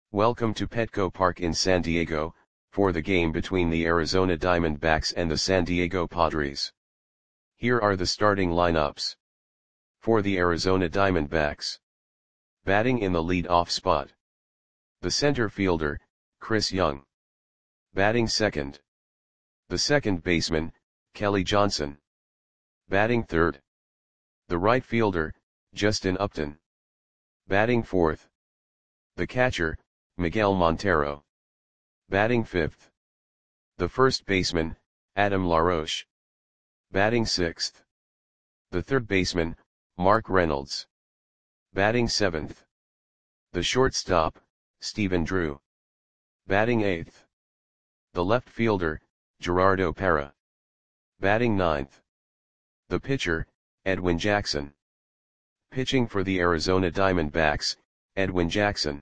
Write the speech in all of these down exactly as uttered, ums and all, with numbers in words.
Welcome to Petco Park in San Diego, for the game between the Arizona Diamondbacks and the San Diego Padres. Here are the starting lineups. For the Arizona Diamondbacks. Batting in the lead-off spot. The center fielder, Chris Young. Batting second. The second baseman, Kelly Johnson. Batting third. The right fielder, Justin Upton. Batting fourth. The catcher, Miguel Montero. Batting fifth. The first baseman, Adam LaRoche. Batting sixth. The third baseman, Mark Reynolds. Batting seventh. The shortstop, Stephen Drew. Batting eighth. The left fielder, Gerardo Parra. Batting ninth. The pitcher, Edwin Jackson. Pitching for the Arizona Diamondbacks, Edwin Jackson.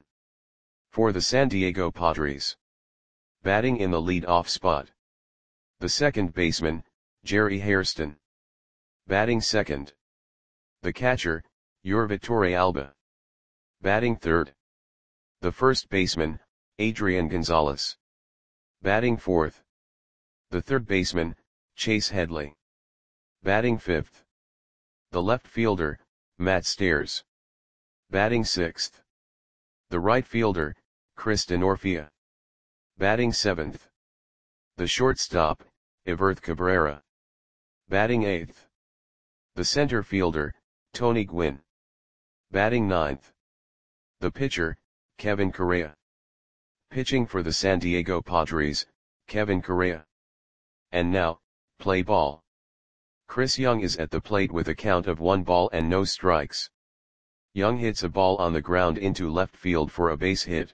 For the San Diego Padres. Batting in the lead-off spot. The second baseman, Jerry Hairston. Batting second. The catcher, Yorvi Torrealba. Batting third. The first baseman, Adrian Gonzalez. Batting fourth. The third baseman, Chase Headley. Batting fifth. The left fielder, Matt Stairs. Batting sixth. The right fielder, Chris Denorfia. Batting seventh. The shortstop, Everth Cabrera. Batting eighth. The center fielder, Tony Gwynn. Batting ninth. The pitcher, Kevin Correa. Pitching for the San Diego Padres, Kevin Correa. And now, play ball. Chris Young is at the plate with a count of one ball and no strikes. Young hits a ball on the ground into left field for a base hit.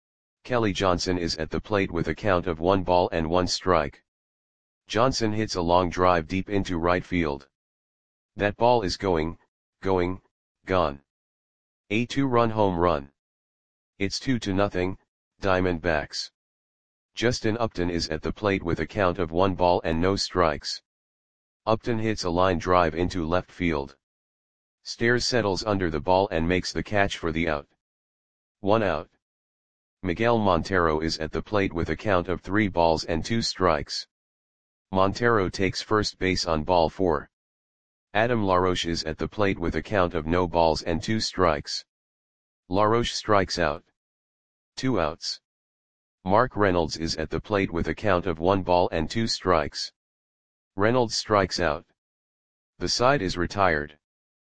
Kelly Johnson is at the plate with a count of one ball and one strike. Johnson hits a long drive deep into right field. That ball is going, going, gone. A two-run home run. It's two to nothing, Diamondbacks. Justin Upton is at the plate with a count of one ball and no strikes. Upton hits a line drive into left field. Stairs settles under the ball and makes the catch for the out. One out. Miguel Montero is at the plate with a count of three balls and two strikes. Montero takes first base on ball four. Adam LaRoche is at the plate with a count of no balls and two strikes. LaRoche strikes out. Two outs. Mark Reynolds is at the plate with a count of one ball and two strikes. Reynolds strikes out. The side is retired.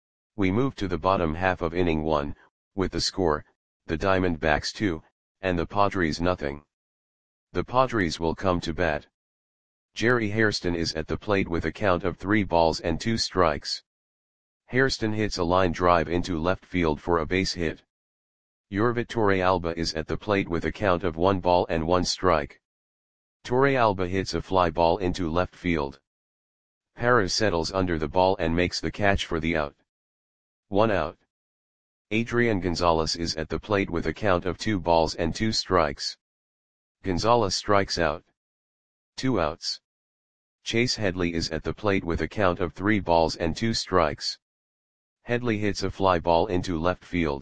We move to the bottom half of inning one, with the score, the Diamondbacks two, and the Padres nothing. The Padres will come to bat. Jerry Hairston is at the plate with a count of three balls and two strikes. Hairston hits a line drive into left field for a base hit. Yorvi Torrealba is at the plate with a count of one ball and one strike. Torrealba hits a fly ball into left field. Parra settles under the ball and makes the catch for the out. One out. Adrian Gonzalez is at the plate with a count of two balls and two strikes. Gonzalez strikes out. Two outs. Chase Headley is at the plate with a count of three balls and two strikes. Headley hits a fly ball into left field.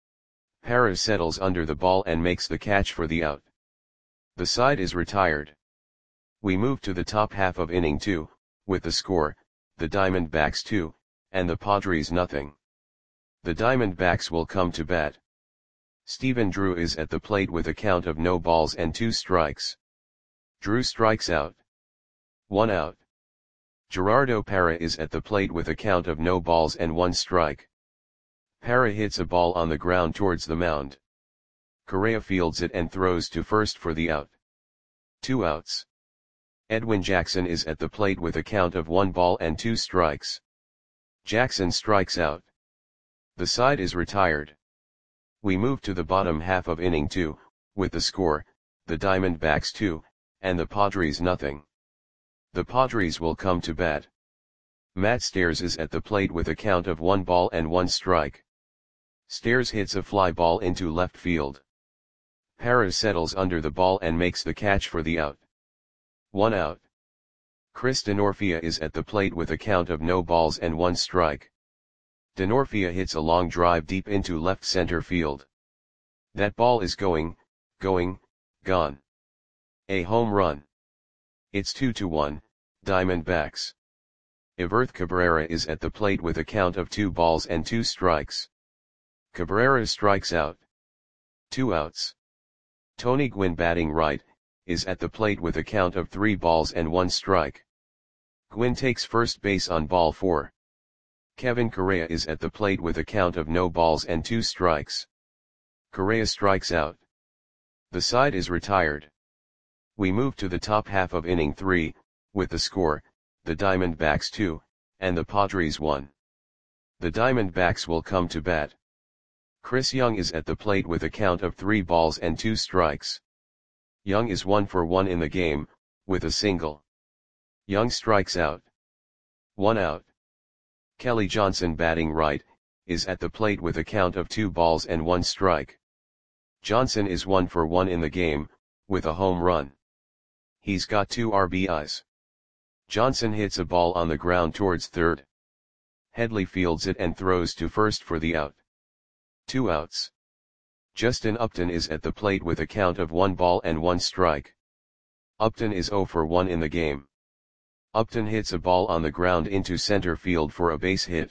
Parra settles under the ball and makes the catch for the out. The side is retired. We move to the top half of inning two, with the score, the Diamondbacks two, and the Padres nothing. The Diamondbacks will come to bat. Stephen Drew is at the plate with a count of no balls and two strikes. Drew strikes out. One out. Gerardo Parra is at the plate with a count of no balls and one strike. Parra hits a ball on the ground towards the mound. Correa fields it and throws to first for the out. Two outs. Edwin Jackson is at the plate with a count of one ball and two strikes. Jackson strikes out. The side is retired. We move to the bottom half of inning two, with the score, the Diamondbacks two, and the Padres nothing. The Padres will come to bat. Matt Stairs is at the plate with a count of one ball and one strike. Stairs hits a fly ball into left field. Parra settles under the ball and makes the catch for the out. One out. Chris Denorfia is at the plate with a count of no balls and one strike. Denorfia hits a long drive deep into left center field. That ball is going, going, gone. A home run. It's two to one, Diamondbacks. Everth Cabrera is at the plate with a count of two balls and two strikes. Cabrera strikes out. Two outs. Tony Gwynn batting right, is at the plate with a count of three balls and one strike. Gwynn takes first base on ball four. Kevin Correa is at the plate with a count of no balls and two strikes. Correa strikes out. The side is retired. We move to the top half of inning three, with the score, the Diamondbacks two, and the Padres one. The Diamondbacks will come to bat. Chris Young is at the plate with a count of three balls and two strikes. Young is one for one in the game, with a single. Young strikes out. One out. Kelly Johnson batting right, is at the plate with a count of two balls and one strike. Johnson is one for one in the game, with a home run. He's got two R B Is. Johnson hits a ball on the ground towards third. Headley fields it and throws to first for the out. Two outs. Justin Upton is at the plate with a count of one ball and one strike. Upton is zero for one in the game. Upton hits a ball on the ground into center field for a base hit.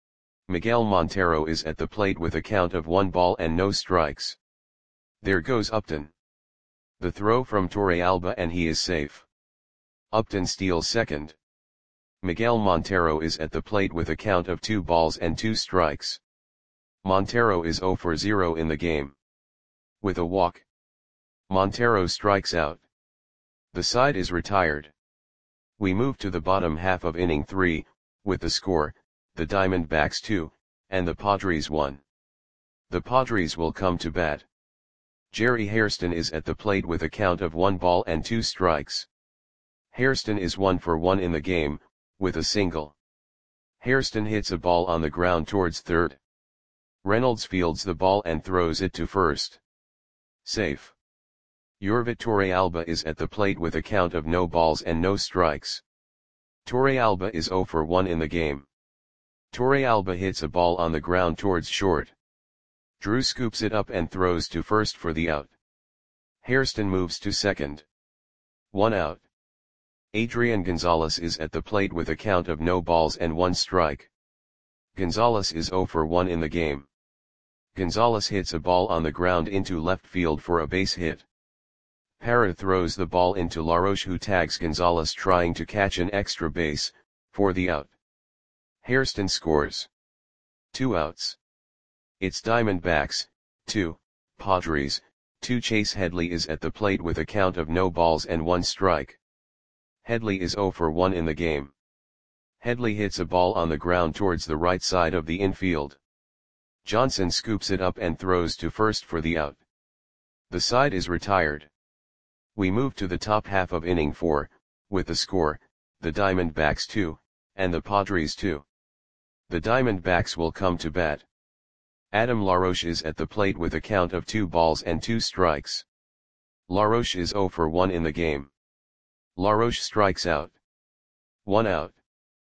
Miguel Montero is at the plate with a count of one ball and no strikes. There goes Upton. The throw from Torrealba and he is safe. Upton steals second. Miguel Montero is at the plate with a count of two balls and two strikes. Montero is zero for zero in the game. With a walk, Montero strikes out. The side is retired. We move to the bottom half of inning three, with the score, the Diamondbacks two, and the Padres one. The Padres will come to bat. Jerry Hairston is at the plate with a count of one ball and two strikes. Hairston is one for one in the game, with a single. Hairston hits a ball on the ground towards third. Reynolds fields the ball and throws it to first. Safe. Yorvit Torrealba is at the plate with a count of no balls and no strikes. Torrealba is zero for one in the game. Torrealba hits a ball on the ground towards short. Drew scoops it up and throws to first for the out. Hairston moves to second. One out. Adrian Gonzalez is at the plate with a count of no balls and one strike. Gonzalez is zero for one in the game. Gonzalez hits a ball on the ground into left field for a base hit. Parra throws the ball into LaRoche, who tags Gonzalez trying to catch an extra base, for the out. Hairston scores. Two outs. It's Diamondbacks, two, Padres, two. Chase Headley is at the plate with a count of no balls and one strike. Headley is zero for one in the game. Headley hits a ball on the ground towards the right side of the infield. Johnson scoops it up and throws to first for the out. The side is retired. We move to the top half of inning four, with the score, the Diamondbacks two, and the Padres two. The Diamondbacks will come to bat. Adam LaRoche is at the plate with a count of two balls and two strikes. LaRoche is zero for one in the game. LaRoche strikes out. One out.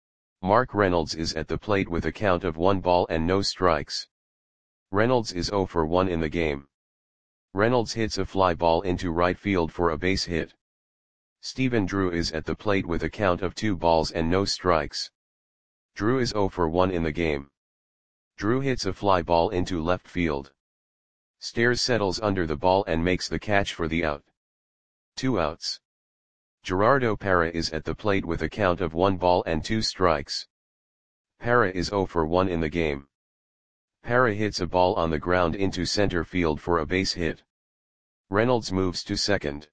Mark Reynolds is at the plate with a count of one ball and no strikes. Reynolds is zero for one in the game. Reynolds hits a fly ball into right field for a base hit. Stephen Drew is at the plate with a count of two balls and no strikes. Drew is zero for one in the game. Drew hits a fly ball into left field. Stairs settles under the ball and makes the catch for the out. Two outs. Gerardo Parra is at the plate with a count of one ball and two strikes. Parra is zero for one in the game. Parra hits a ball on the ground into center field for a base hit. Reynolds moves to second.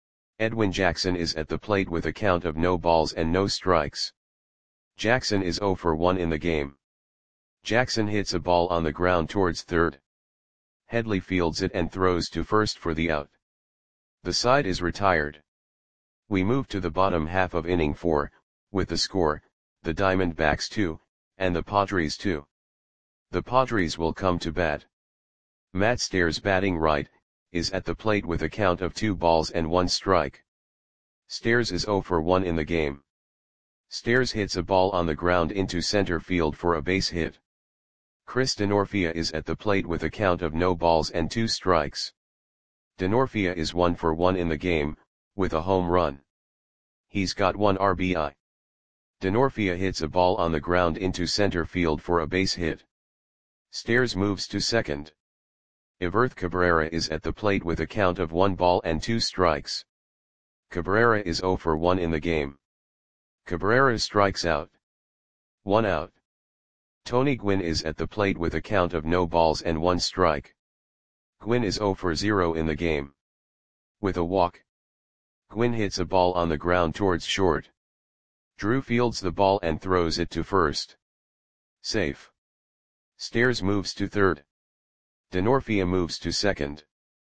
Edwin Jackson is at the plate with a count of no balls and no strikes. Jackson is zero for one in the game. Jackson hits a ball on the ground towards third. Headley fields it and throws to first for the out. The side is retired. We move to the bottom half of inning four, with the score, the Diamondbacks two, and the Padres two. The Padres will come to bat. Matt Stairs batting right, is at the plate with a count of two balls and one strike. Stairs is zero for one in the game. Stairs hits a ball on the ground into center field for a base hit. Chris Denorfia is at the plate with a count of no balls and two strikes. Denorfia is one for one in the game, with a home run. He's got one R B I. Denorfia hits a ball on the ground into center field for a base hit. Stairs moves to second. Iverth Cabrera is at the plate with a count of one ball and two strikes. Cabrera is zero for one in the game. Cabrera strikes out. One out. Tony Gwynn is at the plate with a count of no balls and one strike. Gwynn is zero for zero in the game. With a walk. Gwynn hits a ball on the ground towards short. Drew fields the ball and throws it to first. Safe. Stairs moves to third. Denorfia moves to second.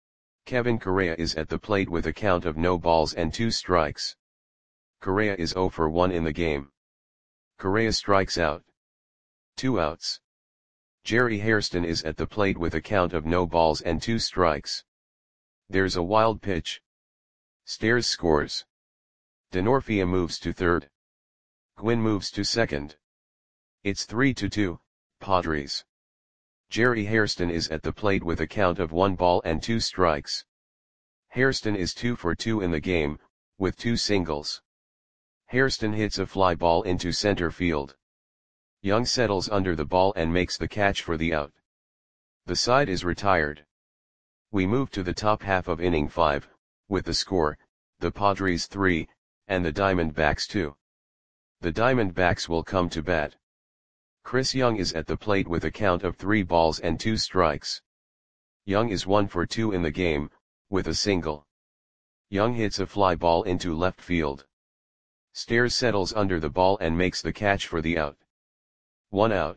Kevin Correa is at the plate with a count of no balls and two strikes. Correa is zero for one in the game. Correa strikes out. Two outs. Jerry Hairston is at the plate with a count of no balls and two strikes. There's a wild pitch. Stairs scores. Denorfia moves to third. Gwynn moves to second. It's three to two, Padres. Jerry Hairston is at the plate with a count of one ball and two strikes. Hairston is two for two in the game, with two singles. Hairston hits a fly ball into center field. Young settles under the ball and makes the catch for the out. The side is retired. We move to the top half of inning five, with the score, the Padres three, and the Diamondbacks two. The Diamondbacks will come to bat. Chris Young is at the plate with a count of three balls and two strikes. Young is one for two in the game, with a single. Young hits a fly ball into left field. Stairs settles under the ball and makes the catch for the out. One out.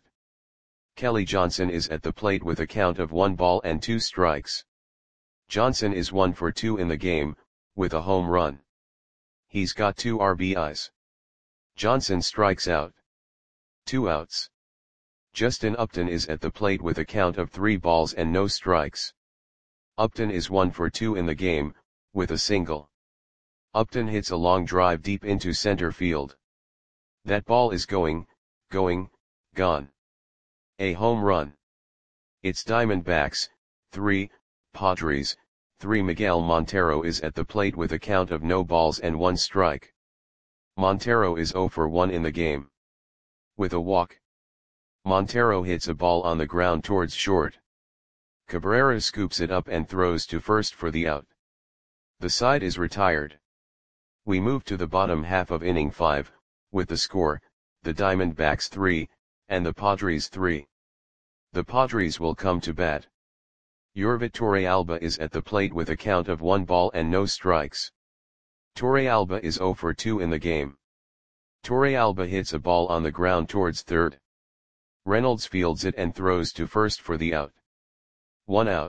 Kelly Johnson is at the plate with a count of one ball and two strikes. Johnson is one for two in the game, with a home run. He's got two R B Is. Johnson strikes out. Two outs. Justin Upton is at the plate with a count of three balls and no strikes. Upton is one for two in the game, with a single. Upton hits a long drive deep into center field. That ball is going, going, gone. A home run. It's Diamondbacks, three, Padres, three. Miguel Montero is at the plate with a count of no balls and one strike. Montero is zero for one in the game. With a walk. Montero hits a ball on the ground towards short. Cabrera scoops it up and throws to first for the out. The side is retired. We move to the bottom half of inning five, with the score, the Diamondbacks three, and the Padres three. The Padres will come to bat. Yorvit Torrealba is at the plate with a count of one ball and no strikes. Torrealba is zero for two in the game. Torrealba hits a ball on the ground towards third. Reynolds fields it and throws to first for the out. One out.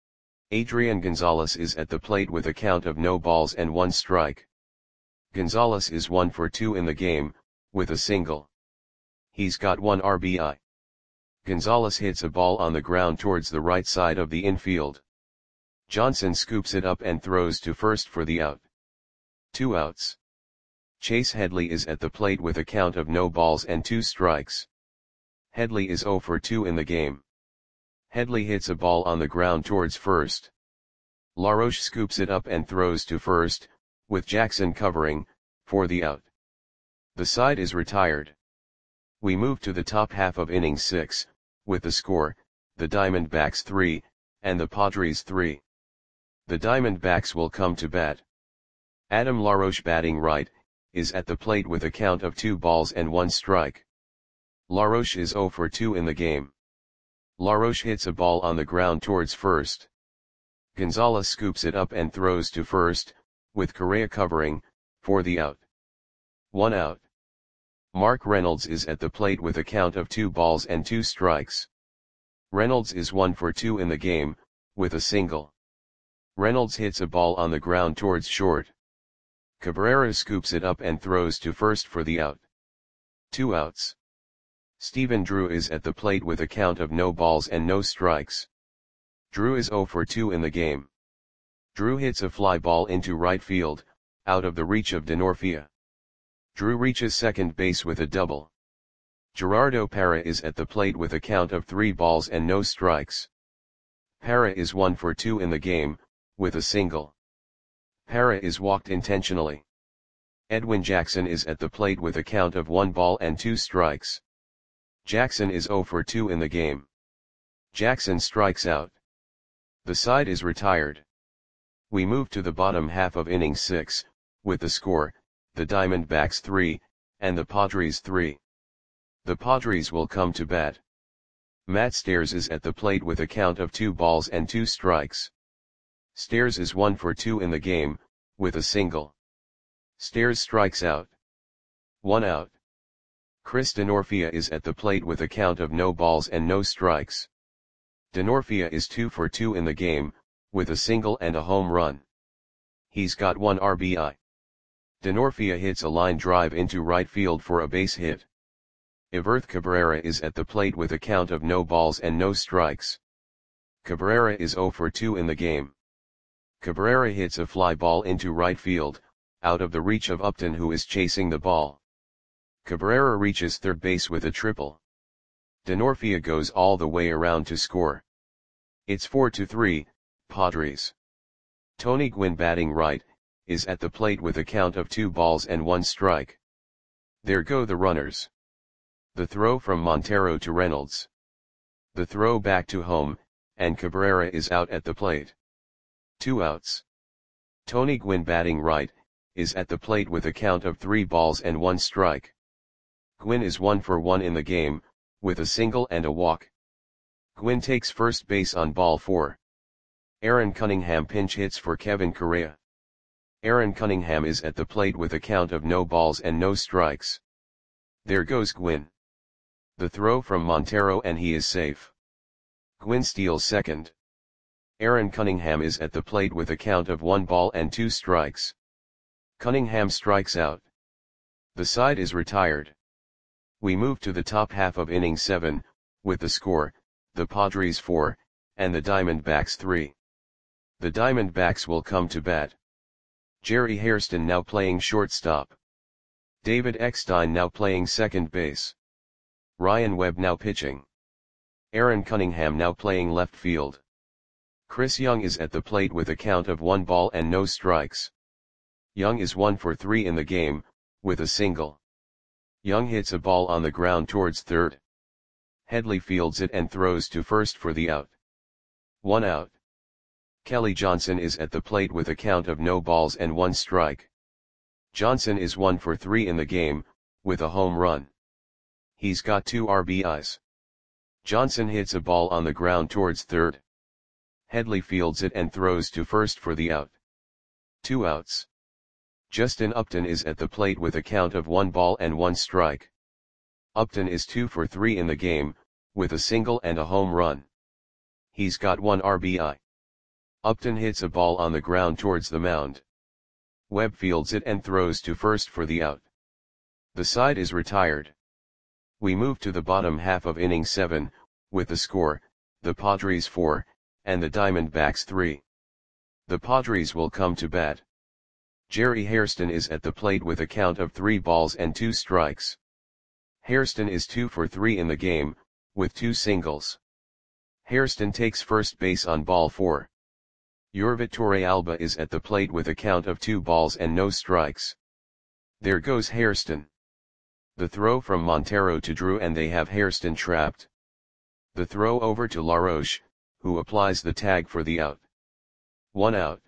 Adrian Gonzalez is at the plate with a count of no balls and one strike. Gonzalez is one for two in the game, with a single. He's got one R B I. Gonzalez hits a ball on the ground towards the right side of the infield. Johnson scoops it up and throws to first for the out. Two outs. Chase Headley is at the plate with a count of no balls and two strikes. Headley is zero for two in the game. Headley hits a ball on the ground towards first. LaRoche scoops it up and throws to first, with Jackson covering, for the out. The side is retired. We move to the top half of inning six, with the score, the Diamondbacks three, and the Padres three. The Diamondbacks will come to bat. Adam LaRoche, batting right, is at the plate with a count of two balls and one strike. LaRoche is zero for two in the game. LaRoche hits a ball on the ground towards first. Gonzalez scoops it up and throws to first, with Correa covering, for the out. One out. Mark Reynolds is at the plate with a count of two balls and two strikes. Reynolds is one for two in the game, with a single. Reynolds hits a ball on the ground towards short. Cabrera scoops it up and throws to first for the out. Two outs. Stephen Drew is at the plate with a count of no balls and no strikes. Drew is zero for two in the game. Drew hits a fly ball into right field, out of the reach of Denorfia. Drew reaches second base with a double. Gerardo Parra is at the plate with a count of three balls and no strikes. Parra is one for two in the game, with a single. Para is walked intentionally. Edwin Jackson is at the plate with a count of one ball and two strikes. Jackson is zero for two in the game. Jackson strikes out. The side is retired. We move to the bottom half of inning six, with the score, the Diamondbacks three, and the Padres three. The Padres will come to bat. Matt Stairs is at the plate with a count of two balls and two strikes. Stairs is one for two in the game, with a single. Stairs strikes out. One out. Chris Denorfia is at the plate with a count of no balls and no strikes. Denorfia is two for two in the game, with a single and a home run. He's got one R B I. Denorfia hits a line drive into right field for a base hit. Everth Cabrera is at the plate with a count of no balls and no strikes. Cabrera is zero for two in the game. Cabrera hits a fly ball into right field, out of the reach of Upton, who is chasing the ball. Cabrera reaches third base with a triple. Denorfia goes all the way around to score. It's four to three, Padres. Tony Gwynn, batting right, is at the plate with a count of two balls and one strike. There go the runners. The throw from Montero to Reynolds. The throw back to home, and Cabrera is out at the plate. Two outs. Tony Gwynn, batting right, is at the plate with a count of three balls and one strike. Gwynn is one for one in the game, with a single and a walk. Gwynn takes first base on ball four. Aaron Cunningham pinch hits for Kevin Correa. Aaron Cunningham is at the plate with a count of no balls and no strikes. There goes Gwynn. The throw from Montero, and he is safe. Gwynn steals second. Aaron Cunningham is at the plate with a count of one ball and two strikes. Cunningham strikes out. The side is retired. We move to the top half of inning seven, with the score, the Padres four, and the Diamondbacks three. The Diamondbacks will come to bat. Jerry Hairston now playing shortstop. David Eckstein now playing second base. Ryan Webb now pitching. Aaron Cunningham now playing left field. Chris Young is at the plate with a count of one ball and no strikes. Young is one for three in the game, with a single. Young hits a ball on the ground towards third. Headley fields it and throws to first for the out. One out. Kelly Johnson is at the plate with a count of no balls and one strike. Johnson is one for three in the game, with a home run. He's got two R B Is. Johnson hits a ball on the ground towards third. Headley fields it and throws to first for the out. Two outs. Justin Upton is at the plate with a count of one ball and one strike. Upton is two for three in the game, with a single and a home run. He's got one R B I. Upton hits a ball on the ground towards the mound. Webb fields it and throws to first for the out. The side is retired. We move to the bottom half of inning seven, with the score, the Padres four, and the Diamondbacks three. The Padres will come to bat. Jerry Hairston is at the plate with a count of three balls and two strikes. Hairston is two for three in the game, with two singles. Hairston takes first base on ball four. Yorvit Torrealba is at the plate with a count of two balls and no strikes. There goes Hairston. The throw from Montero to Drew, and they have Hairston trapped. The throw over to LaRoche, who applies the tag for the out. One out.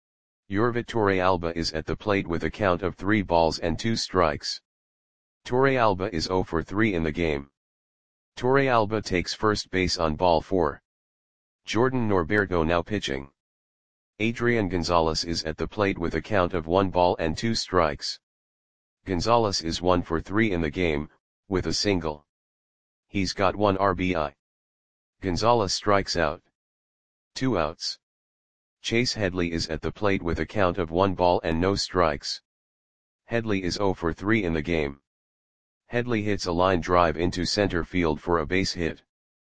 Yorvit Torrealba is at the plate with a count of three balls and two strikes. Torrealba is zero for three in the game. Torrealba takes first base on ball four. Jordan Norberto now pitching. Adrian Gonzalez is at the plate with a count of one ball and two strikes. Gonzalez is one for three in the game, with a single. He's got one R B I. Gonzalez strikes out. Two outs. Chase Headley is at the plate with a count of one ball and no strikes. Headley is zero for three in the game. Headley hits a line drive into center field for a base hit.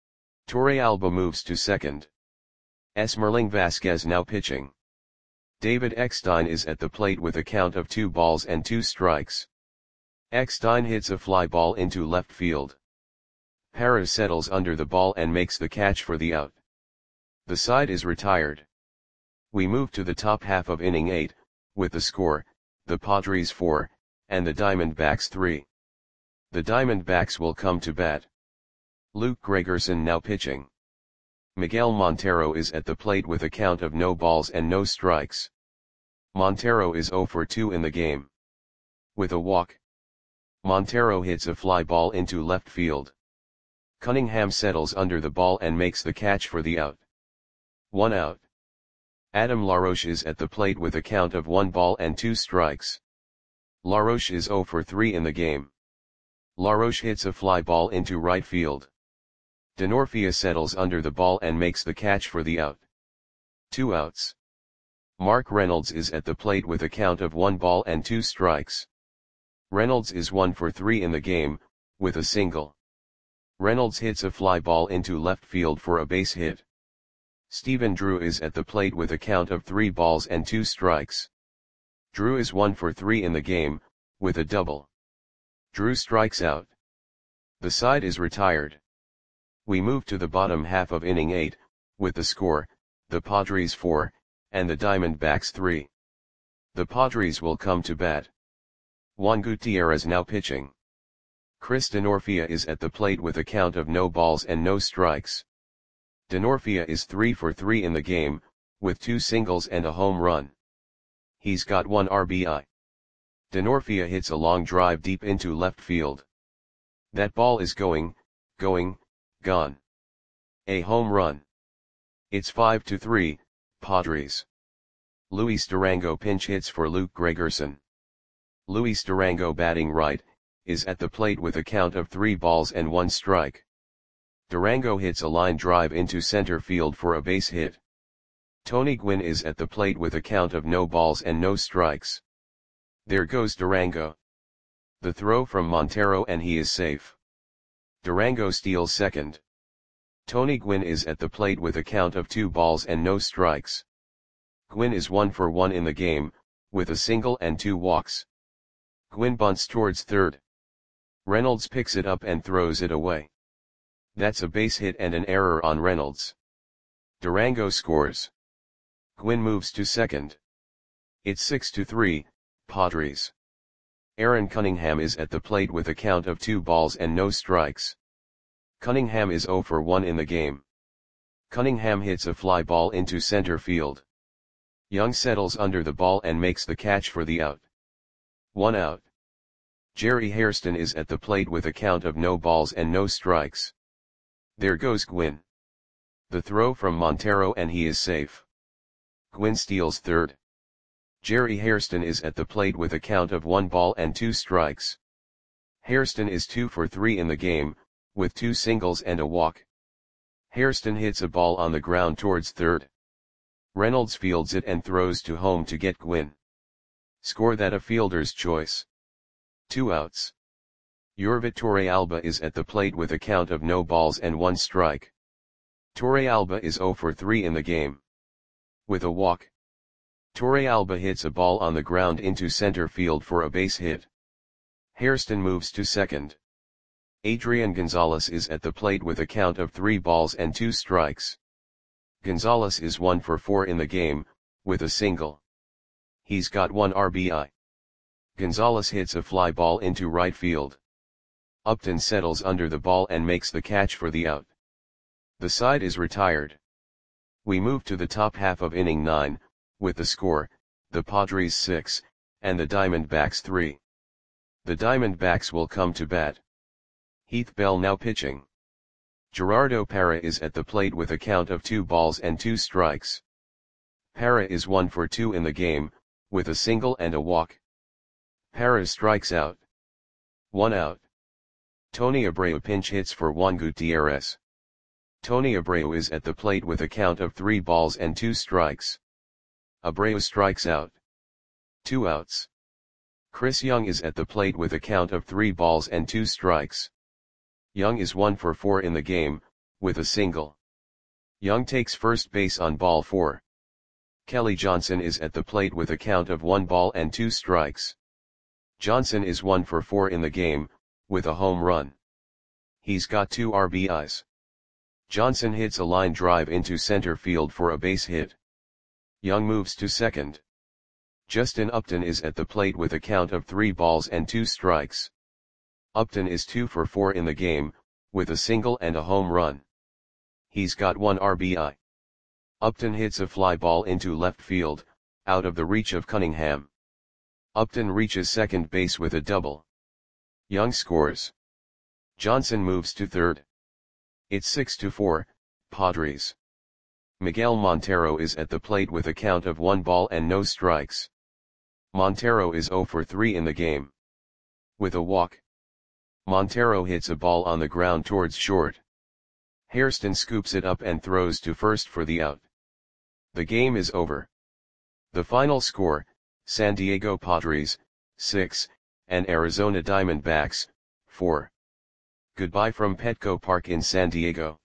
Torrealba moves to second. Esmerling Vasquez now pitching. David Eckstein is at the plate with a count of two balls and two strikes. Eckstein hits a fly ball into left field. Parra settles under the ball and makes the catch for the out. The side is retired. We move to the top half of inning eight, with the score, the Padres four, and the Diamondbacks three. The Diamondbacks will come to bat. Luke Gregerson now pitching. Miguel Montero is at the plate with a count of no balls and no strikes. Montero is zero for two in the game. With a walk, Montero hits a fly ball into left field. Cunningham settles under the ball and makes the catch for the out. One out. Adam LaRoche is at the plate with a count of one ball and two strikes. LaRoche is zero for three in the game. LaRoche hits a fly ball into right field. Denorfia settles under the ball and makes the catch for the out. Two outs. Mark Reynolds is at the plate with a count of one ball and two strikes. Reynolds is one for three in the game, with a single. Reynolds hits a fly ball into left field for a base hit. Stephen Drew is at the plate with a count of three balls and two strikes. Drew is one for three in the game, with a double. Drew strikes out. The side is retired. We move to the bottom half of inning eight, with the score, the Padres four, and the Diamondbacks three. The Padres will come to bat. Juan Gutierrez now pitching. Chris Denorfia is at the plate with a count of no balls and no strikes. Denorfia is three for three in the game, with two singles and a home run. He's got one R B I. Denorfia hits a long drive deep into left field. That ball is going, going, gone. A home run. It's five to three, Padres. Luis Durango pinch hits for Luke Gregerson. Luis Durango, batting right, is at the plate with a count of three balls and one strike. Durango hits a line drive into center field for a base hit. Tony Gwynn is at the plate with a count of no balls and no strikes. There goes Durango. The throw from Montero and he is safe. Durango steals second. Tony Gwynn is at the plate with a count of two balls and no strikes. Gwynn is one for one in the game, with a single and two walks. Gwynn bunts towards third. Reynolds picks it up and throws it away. That's a base hit and an error on Reynolds. Durango scores. Gwynn moves to second. It's six to three, Padres. Aaron Cunningham is at the plate with a count of two balls and no strikes. Cunningham is zero for one in the game. Cunningham hits a fly ball into center field. Young settles under the ball and makes the catch for the out. One out. Jerry Hairston is at the plate with a count of no balls and no strikes. There goes Gwynn. The throw from Montero and he is safe. Gwynn steals third. Jerry Hairston is at the plate with a count of one ball and two strikes. Hairston is two for three in the game, with two singles and a walk. Hairston hits a ball on the ground towards third. Reynolds fields it and throws to home to get Gwynn. Score that a fielder's choice. Two outs. Yorvit Torrealba is at the plate with a count of no balls and one strike. Torrealba is zero for three in the game. With a walk, Torrealba hits a ball on the ground into center field for a base hit. Hairston moves to second. Adrian Gonzalez is at the plate with a count of three balls and two strikes. Gonzalez is one for four in the game, with a single. He's got one R B I. Gonzalez hits a fly ball into right field. Upton settles under the ball and makes the catch for the out. The side is retired. We move to the top half of inning nine, with the score, the Padres six, and the Diamondbacks three. The Diamondbacks will come to bat. Heath Bell now pitching. Gerardo Parra is at the plate with a count of two balls and two strikes. Parra is one for two in the game, with a single and a walk. Parra strikes out. One out. Tony Abreu pinch hits for Juan Gutierrez. Tony Abreu is at the plate with a count of three balls and two strikes. Abreu strikes out. Two outs. Chris Young is at the plate with a count of three balls and two strikes. Young is one for four in the game, with a single. Young takes first base on ball four. Kelly Johnson is at the plate with a count of one ball and two strikes. Johnson is one for four in the game, with a home run. He's got two R B Is. Johnson hits a line drive into center field for a base hit. Young moves to second. Justin Upton is at the plate with a count of three balls and two strikes. Upton is two for four in the game, with a single and a home run. He's got one R B I. Upton hits a fly ball into left field, out of the reach of Cunningham. Upton reaches second base with a double. Young scores. Johnson moves to third. It's six to four, Padres. Miguel Montero is at the plate with a count of one ball and no strikes. Montero is zero for three in the game. With a walk. Montero hits a ball on the ground towards short. Hairston scoops it up and throws to first for the out. The game is over. The final score, San Diego Padres, six, and Arizona Diamondbacks, four. Goodbye from Petco Park in San Diego.